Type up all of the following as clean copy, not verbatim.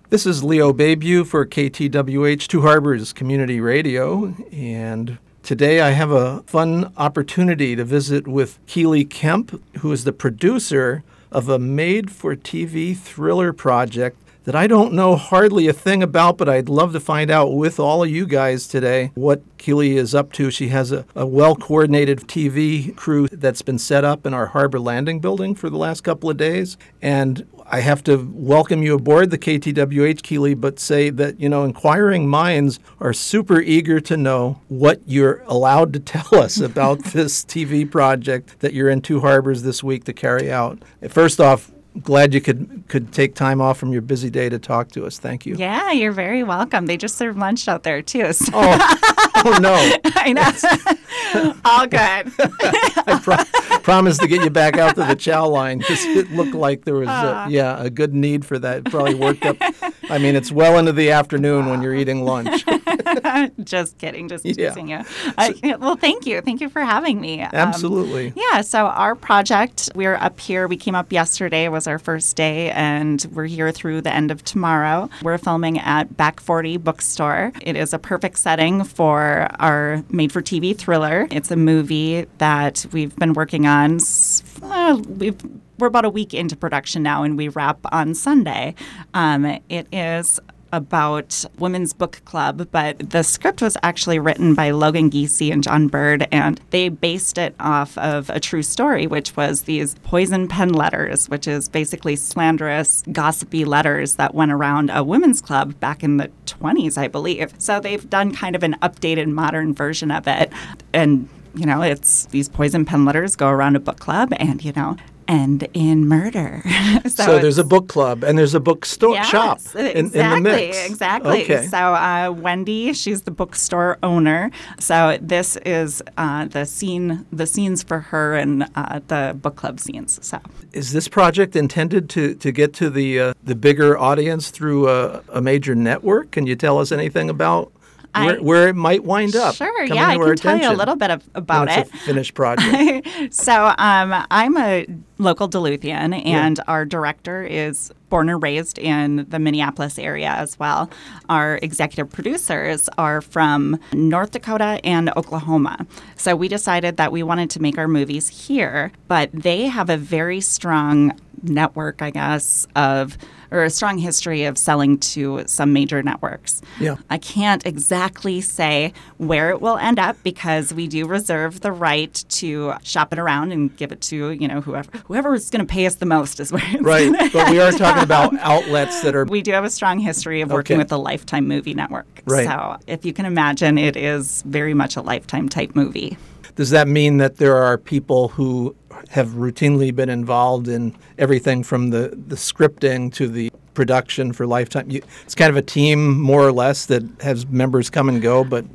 This is Leo Bayview for KTWH Two Harbors Community Radio, and today I have a fun opportunity to visit with Keely Kemp, who is the producer of a made-for-TV thriller project that I don't know hardly a thing about, but I'd love to find out with all of you guys today what Keely is up to. She has a well-coordinated TV crew that's been set up in our Harbor Landing building for the last couple of days, and I have to welcome you aboard the KTWH, Keely, but say that, inquiring minds are super eager to know what you're allowed to tell us about this TV project that you're in Two Harbors this week to carry out. First off, glad you could take time off from your busy day to talk to us. Thank you. Yeah, you're very welcome. They just serve lunch out there, too. So. Oh, no. I know. All good. I promised to get you back out to the chow line because it looked like there was a good need for that. It probably worked up. I mean, it's well into the afternoon when you're eating lunch. Just kidding. Just teasing you. Well, thank you. Thank you for having me. Absolutely. So our project, we're up here. We came up yesterday. It was our first day, and we're here through the end of tomorrow. We're filming at Back 40 Bookstore. It is a perfect setting for our made-for-TV thriller. It's a movie that we've been working on. We're about a week into production now, and we wrap on Sunday. It is about Women's Book Club, but the script was actually written by Logan Giese and John Bird, and they based it off of a true story, which was these poison pen letters, which is basically slanderous, gossipy letters that went around a women's club back in the 20s, I believe. So they've done kind of an updated modern version of it, and it's these poison pen letters go around a book club and, end in murder. So there's a book club and there's a bookstore shop in the mix. Exactly. Okay. So Wendy, she's the bookstore owner. So this is the scenes for her and the book club scenes. So is this project intended to get to the bigger audience through a major network? Can you tell us anything about where it might wind up? Sure, yeah, I can tell you a little bit about it. It's a finished project. So I'm a local Duluthian, and our director is born and raised in the Minneapolis area as well. Our executive producers are from North Dakota and Oklahoma. So we decided that we wanted to make our movies here, but they have a very strong network, I guess, or a strong history of selling to some major networks. Yeah. I can't exactly say where it will end up because we do reserve the right to shop it around and give it to, whoever is going to pay us the most is where it's right. But we are talking about outlets that are... We do have a strong history of working with the Lifetime Movie Network. Right. So if you can imagine, it is very much a Lifetime type movie. Does that mean that there are people who have routinely been involved in everything from the scripting to the production for Lifetime? It's kind of a team, more or less, that has members come and go, but...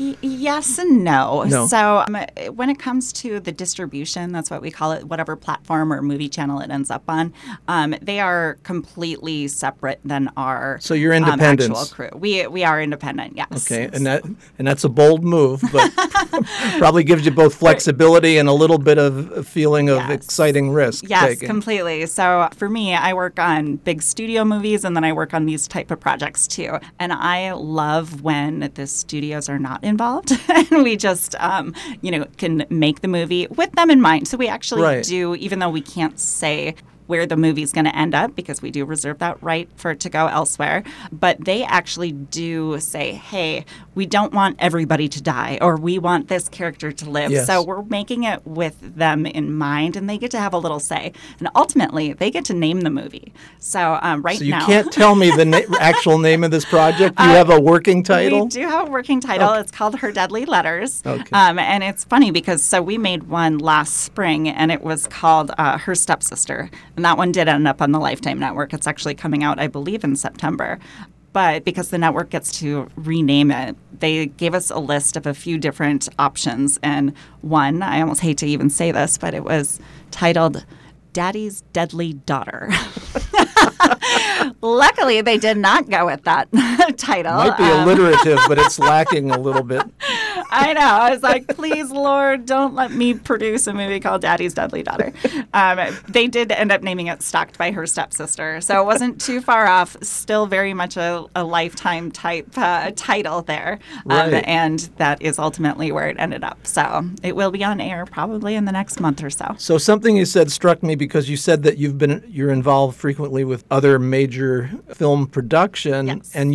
Yes and no. So when it comes to the distribution, that's what we call it, whatever platform or movie channel it ends up on, they are completely separate than our So you're independent. Actual crew. We are independent, yes. Okay, and that's a bold move, but probably gives you both flexibility and a little bit of a feeling of exciting risk taking. Completely. So for me, I work on big studio movies, and then I work on these type of projects too. And I love when the studios are not involved and we just, can make the movie with them in mind. So we actually do, even though we can't say where the movie's going to end up because we do reserve that right for it to go elsewhere. But they actually do say, hey, we don't want everybody to die, or we want this character to live. Yes. So we're making it with them in mind, and they get to have a little say. And ultimately, they get to name the movie. So now... So you can't tell me the actual name of this project? You have a working title? We do have a working title. Okay. It's called Her Deadly Letters. Okay. And it's funny because we made one last spring, and it was called Her Stepsister. And that one did end up on the Lifetime Network. It's actually coming out, I believe, in September. But because the network gets to rename it, they gave us a list of a few different options. And one, I almost hate to even say this, but it was titled Daddy's Deadly Daughter. Luckily, they did not go with that title. Might be alliterative, but it's lacking a little bit. I know. I was like, please, Lord, don't let me produce a movie called Daddy's Deadly Daughter. They did end up naming it Stalked by Her Stepsister. So it wasn't too far off. Still very much a Lifetime type title there. Right. And that is ultimately where it ended up. So it will be on air probably in the next month or so. So something you said struck me because you said that you're involved frequently with other major film production, Yes. and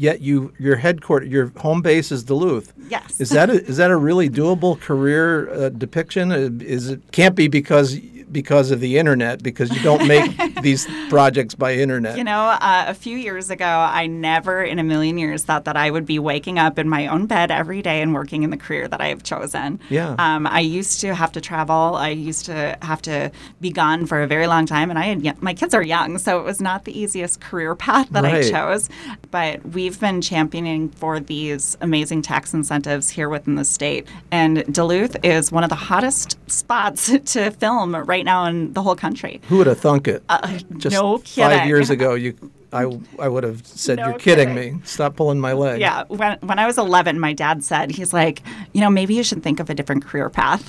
your home base is Duluth. Yes. Is that a really doable career depiction? Can't be because of the internet, because you don't make these projects by internet. You know, a few years ago, I never in a million years thought that I would be waking up in my own bed every day and working in the career that I have chosen. Yeah. I used to have to travel. I used to have to be gone for a very long time, and my kids are young, so it was not the easiest career path that I Right. chose. But we've been championing for these amazing tax incentives here within the state, and Duluth is one of the hottest spots to film right now in the whole country. Who would have thunk it? Just no 5 kidding. years ago, I would have said, No "You're kidding kidding. me. Stop pulling my leg." Yeah, when I was 11, my dad said, he's like, maybe you should think of a different career path.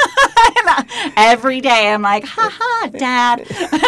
Every day I'm like, ha, Dad.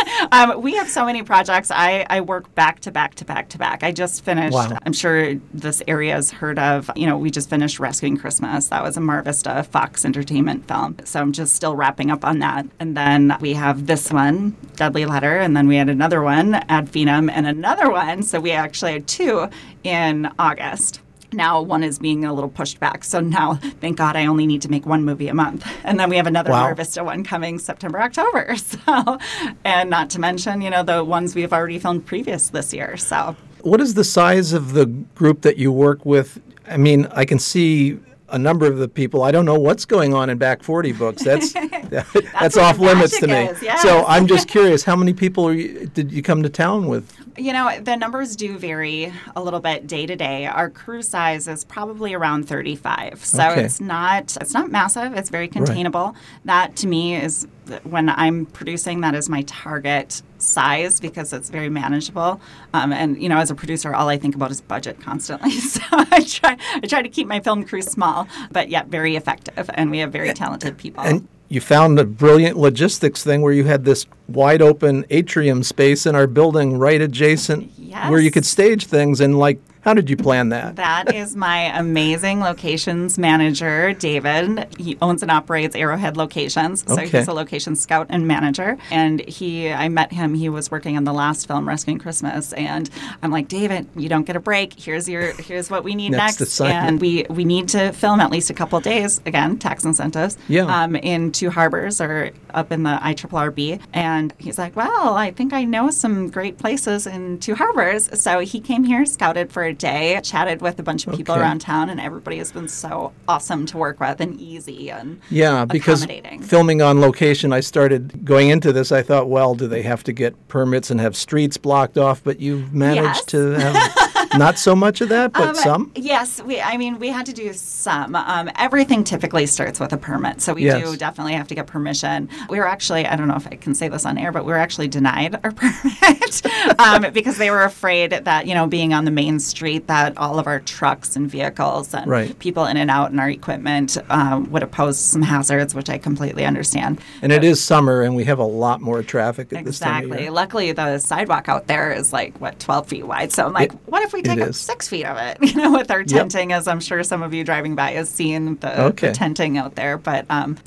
We have so many projects. I work back to back to back to back. I just finished, Wow. I'm sure this area has heard of, we just finished Rescuing Christmas. That was a Mar Vista Fox Entertainment film. So I'm just still wrapping up on that. And then we have this one, Deadly Letter, and then we had another one, Ad Phenum, and another one. So we actually had 2 in August. Now one is being a little pushed back. So now, thank God, I only need to make 1 movie a month. And then we have another Wow. Mar Vista one coming September, October. So, and not to mention, the ones we've already filmed previous this year. So What is the size of the group that you work with? I mean, I can see a number of the people. I don't know what's going on in Back 40 books. That's where off the limits to me. magic is, yes. So I'm just curious, how many people did you come to town with? the numbers do vary a little bit day to day. Our crew size is probably around 35. So Okay. it's not massive. It's very containable. That to me is when I'm producing, that is my target size because it's very manageable. And as a producer, all I think about is budget constantly. So I try to keep my film crew small, but yet very effective. And we have very talented people. And you found a brilliant logistics thing where you had this wide open atrium space in our building right adjacent where you could stage things. And how did you plan that? That is my amazing locations manager, David. He owns and operates Arrowhead Locations. So Okay. he's a location scout and manager. And I met him. He was working on the last film, Rescuing Christmas. And I'm like, David, you don't get a break. Here's what we need Next next. assignment. And we need to film at least a couple of days. Again, tax incentives. Yeah. In 2 harbors or up in the IRRB. And he's like, well, I think I know some great places in 2 harbors. So he came here, scouted for a day, chatted with a bunch of people Okay. around town, and everybody has been so awesome to work with and easy and Yeah, because accommodating. filming on location, I started going into this. I thought, well, do they have to get permits and have streets blocked off? But you've managed Yes. to have not so much of that, but some. Yes, we had to do some. Everything typically starts with a permit, so we Yes. do definitely have to get permission. We were actually, I don't know if I can say this on air, but we were actually denied our permit because they were afraid that, being on the main street, that all of our trucks and vehicles and Right. people in and out and our equipment would have posed some hazards, which I completely understand. And it is summer, and we have a lot more traffic at this time of Exactly. year. Luckily, the sidewalk out there is 12 feet wide. So I'm like, what if we take up is. 6 feet of it? With our tenting, as I'm sure some of you driving by has seen the tenting out there. But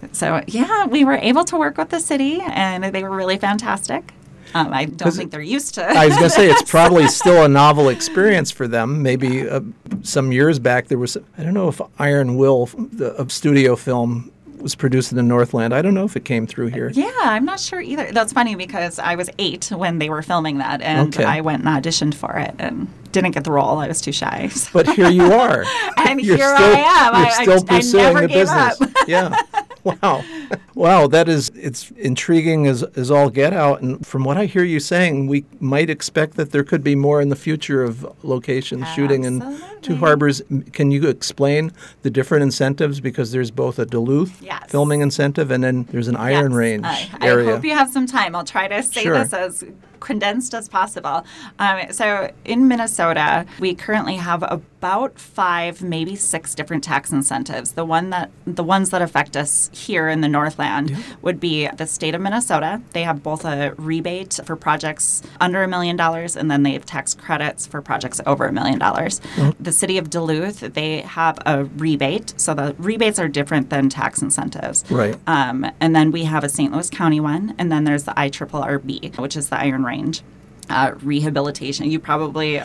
we were able to work with the city, and they were really fantastic. I don't think they're used to. I was going to say, it's probably still a novel experience for them. Maybe some years back, there was, I don't know if Iron Will, a studio film, was produced in the Northland. I don't know if it came through here. Yeah, I'm not sure either. That's funny because I was 8 when they were filming that, and I went and auditioned for it and didn't get the role. I was too shy. So. But here you are. And here I am. You're still pursuing I never the gave business. up. Yeah. Wow. Wow, it's intriguing as all get out. And from what I hear you saying, we might expect that there could be more in the future of locations shooting in 2 harbors. Can you explain the different incentives? Because there's both a Duluth filming incentive and then there's an Iron Range area. I hope you have some time. I'll try to say this as condensed as possible. So in Minnesota, we currently have about 5, maybe 6 different tax incentives. The ones that affect us here in the Northland would be the state of Minnesota. They have both a rebate for projects under $1 million, and then they have tax credits for projects over $1 million. The city of Duluth, they have a rebate. So the rebates are different than tax incentives. Right. And then we have a St. Louis County one, and then there's the IRRB, which is the Iron Range rehabilitation. You probably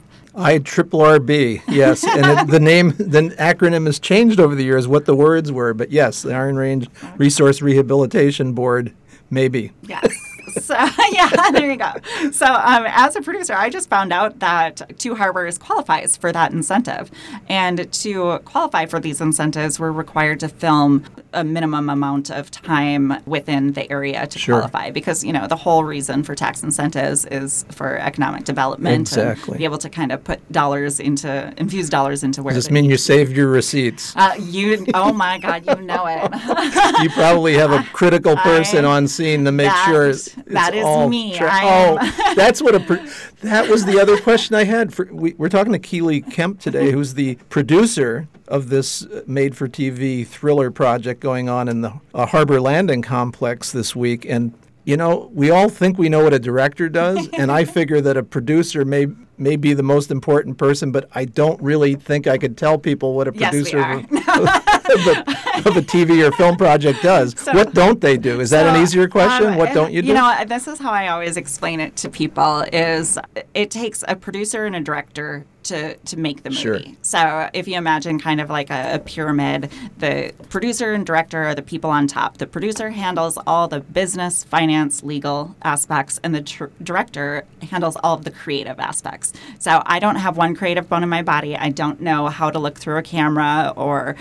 IRRB, yes. And the acronym has changed over the years what the words were. But yes, the Iron Range Resource Rehabilitation Board, maybe. Yes. So, yeah, there you go. So as a producer, I just found out that Two Harbors qualifies for that incentive. And to qualify for these incentives, we're required to film a minimum amount of time within the area to qualify. Because, the whole reason for tax incentives is for economic development. Exactly. And be able to kind of infuse dollars into where Does this mean you saved your receipts? Oh my God, you know it. You probably have a critical person on scene to make sure that is all me. That's what that was the other question I had. We're talking to Keely Kemp today, who's the producer of this made-for-TV thriller project going on in the Harbor Landing complex this week. And, we all think we know what a director does, and I figure that a producer may be the most important person, but I don't really think I could tell people what a producer of a TV or film project does. So, what don't they do? Is that an easier question? What don't you do? This is how I always explain it to people is it takes a producer and a director to make the movie. Sure. So if you imagine kind of like a pyramid, the producer and director are the people on top. The producer handles all the business, finance, legal aspects, and the director handles all of the creative aspects. So I don't have one creative bone in my body. I don't know how to look through a camera or,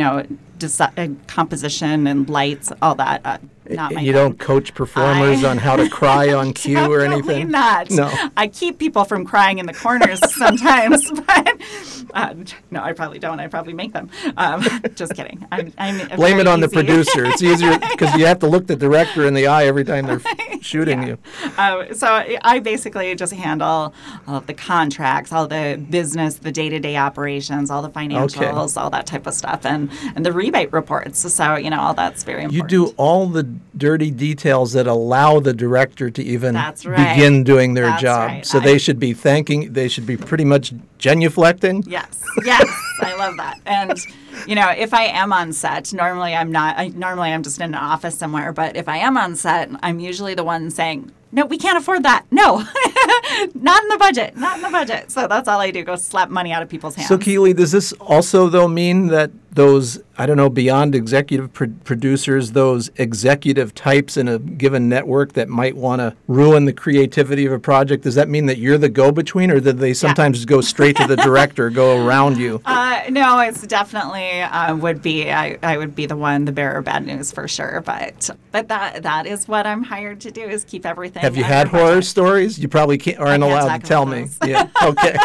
composition and lights, all that. You don't coach performers on how to cry on cue or anything? Not. No. I keep people from crying in the corners sometimes, but no, I probably don't. I probably make them. Just kidding. Blame it on the producer. It's easier because you have to look the director in the eye every time they're shooting you. So I basically just handle all of the contracts, all the business, the day-to-day operations, all the financials, all that type of stuff, and the rebate reports. So, all that's very important. You do all the dirty details that allow the director to even begin doing their job. Right. So they should be pretty much genuflecting. Yes, I love that. And if I am on set, normally I'm not. Normally I'm just in an office somewhere. But if I am on set, I'm usually the one saying, "No, we can't afford that. No, not in the budget. Not in the budget." So that's all I do: go slap money out of people's hands. So Keely, does this also though mean that those, beyond executive producers, those executive types in a given network that might want to ruin the creativity of a project, does that mean that you're the go-between, or did they sometimes go straight to the director, go around you? No, it's definitely would be. I would be the one, the bearer of bad news for sure. But that is what I'm hired to do, is keep everything. Have you had horror stories? You probably aren't allowed to tell me. Yeah. Okay.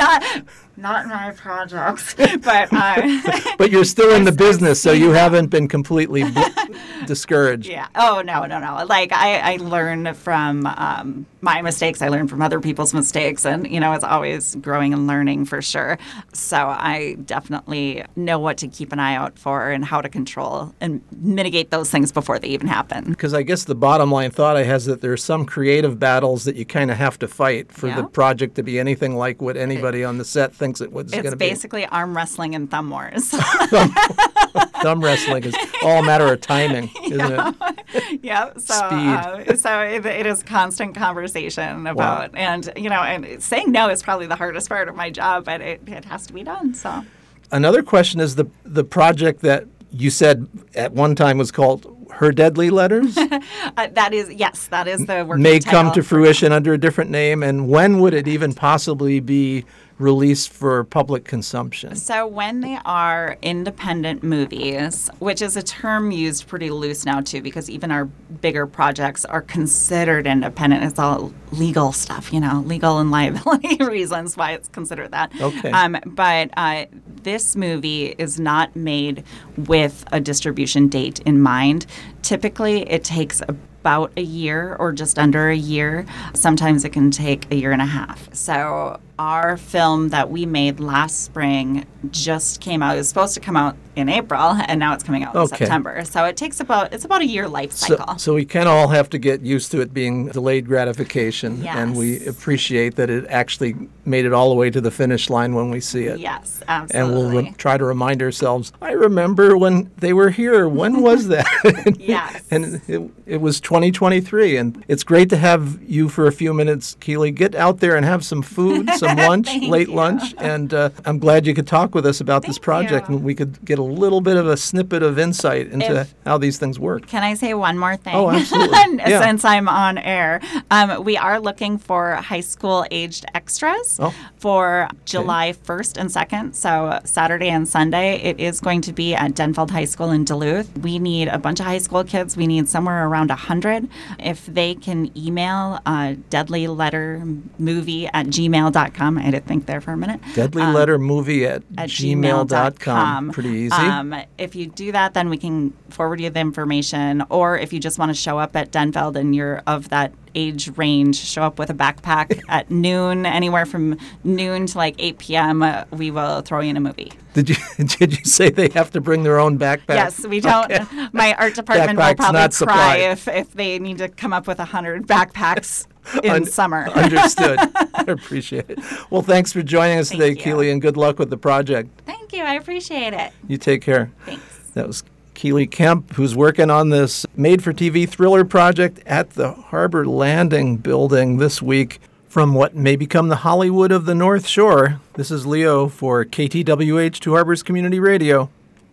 Not my projects, but but you're still in the business, so you haven't been completely discouraged. Yeah. Oh no. Like I learn from my mistakes. I learn from other people's mistakes, and it's always growing and learning for sure. So I definitely know what to keep an eye out for and how to control and mitigate those things before they even happen. Because I guess the bottom line thought I has that there's some creative battles that you kind of have to fight for the project to be anything like what anybody on the set thinks it was going to be. It's basically arm wrestling and thumb wars. Thumb wrestling is all a matter of timing, isn't it? Yeah. Speed. So it is constant conversation about, and and saying no is probably the hardest part of my job, but it has to be done. So another question is the project that you said at one time was called Her Deadly Letters? That is the working May title. come to fruition under a different name, and when would it even possibly be released for public consumption? So when they are independent movies, which is a term used pretty loose now too, because even our bigger projects are considered independent. It's all legal stuff, legal and liability reasons why it's considered that. Okay. But this movie is not made with a distribution date in mind. Typically, it takes about a year or just under a year. Sometimes it can take a year and a half. So our film that we made last spring just came out. It was supposed to come out in April, and now it's coming out in September. So it's about a year life cycle. So we kind of all have to get used to it being delayed gratification, Yes. and we appreciate that it actually made it all the way to the finish line when we see it. Yes, And absolutely. we'll try to remind ourselves, I remember when they were here. When was that? Yes. And it was 2023. And it's great to have you for a few minutes, Keely. Get out there and have some food, some lunch, Thank late you. lunch. And I'm glad you could talk with us about this Thank project. you. And we could get a little bit of a snippet of insight into how these things work. Can I say one more thing? Oh, absolutely. Yeah. Since I'm on air, we are looking for high school aged extras for July 1st and 2nd, so Saturday and Sunday. It is going to be at Denfeld High School in Duluth. We need a bunch of high school kids. We need somewhere around 100. If they can email deadlylettermovie@gmail.com. I had to think there for a minute. Deadlylettermovie@gmail.com. Pretty easy. If you do that, then we can forward you the information. Or if you just want to show up at Denfeld and you're of that age range, show up with a backpack at noon, anywhere from noon to like 8 p.m. We will throw you in a movie. Did you say they have to bring their own backpack? Yes, we don't. Okay. My art department will Backpack's probably not cry supplied. if they need to come up with 100 backpacks in summer. Understood. I appreciate it. Well, thanks for joining us today, you. Keely, and good luck with the project. Thank you. I appreciate it. You take care. Thanks. That was Keely Kemp, who's working on this made-for-TV thriller project at the Harbor Landing building this week. From what may become the Hollywood of the North Shore, this is Leo for KTWH Two Harbors Community Radio.